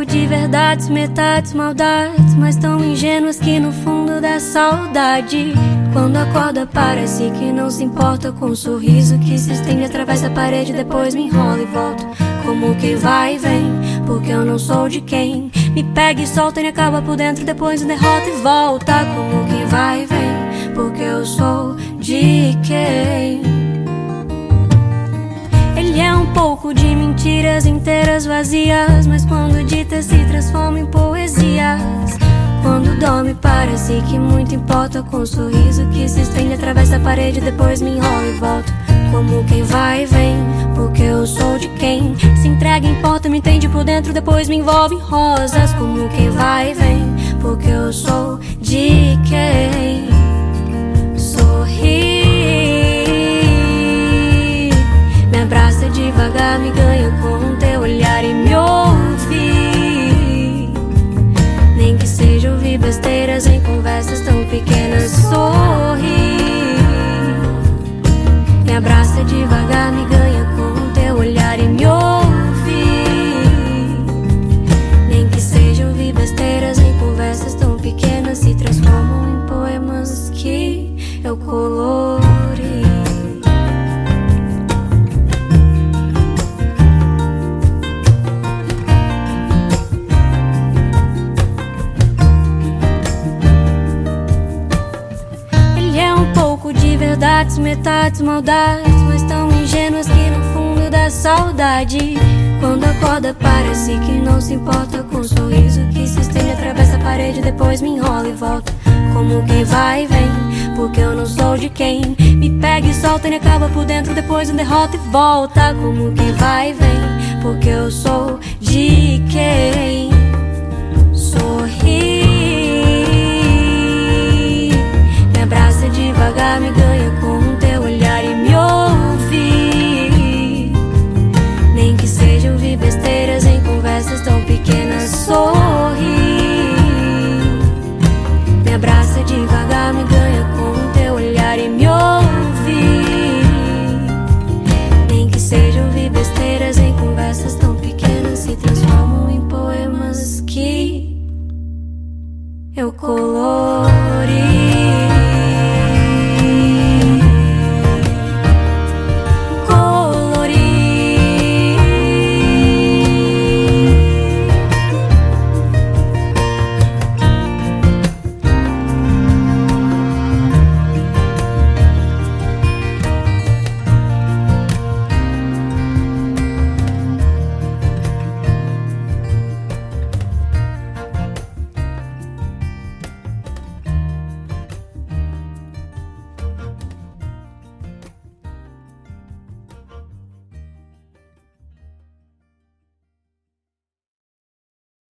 de verdades, metades, maldades, mas tão ingênuas que no fundo dá saudade. Quando acorda parece que não se importa com um sorriso que se estende, atravessa a parede, depois me enrola e volta. Como quem vai e vem, porque eu não sou de quem me pega e solta e me acaba por dentro, depois me derrota e volta. Como quem vai e vem, porque eu sou de quem. Ele é um pouco de mentiras inteiras vazias, mas quando dita se transforma em poesias. Quando dorme parece que muito importa com um sorriso que se estende, atravessa a parede, depois me enrola e volta. Como quem vai e vem, porque eu sou de quem se entrega, importa, me entende por dentro, depois me envolve em rosas. Como quem vai e vem, porque eu sou de quem. Sorri, me abraça devagar, me ganha com o teu olhar e me ouvir. Nem que seja ouvir besteiras em conversas tão pequenas. Sorri, me abraça devagar, me ganha com o teu olhar e me ouvir. Nem que seja ouvir besteiras em conversas tão pequenas, se transformam em poemas que eu colori. Ele é um pouco de verdades, metades, maldades, mas tão ingênuas que no fundo dá saudade. Quando acorda parece que não se importa com um sorriso que se estende, atravessa a parede, depois me enrola e volta. Como quem vai e vem, porque eu não sou de quem me pega e solta e me acaba por dentro, depois me derrota e volta. Como quem vai e vem, porque eu sou de quem. Sorri, me abraça devagar, me ganha com o teu olhar e me ouvir. Nem que seja ouvir besteiras em conversas tão pequenas. Sorri, me abraça devagar, me ganha com o teu olhar e me ouvir. Nem que seja ouvir besteiras em conversas tão pequenas, se transformam em poemas que eu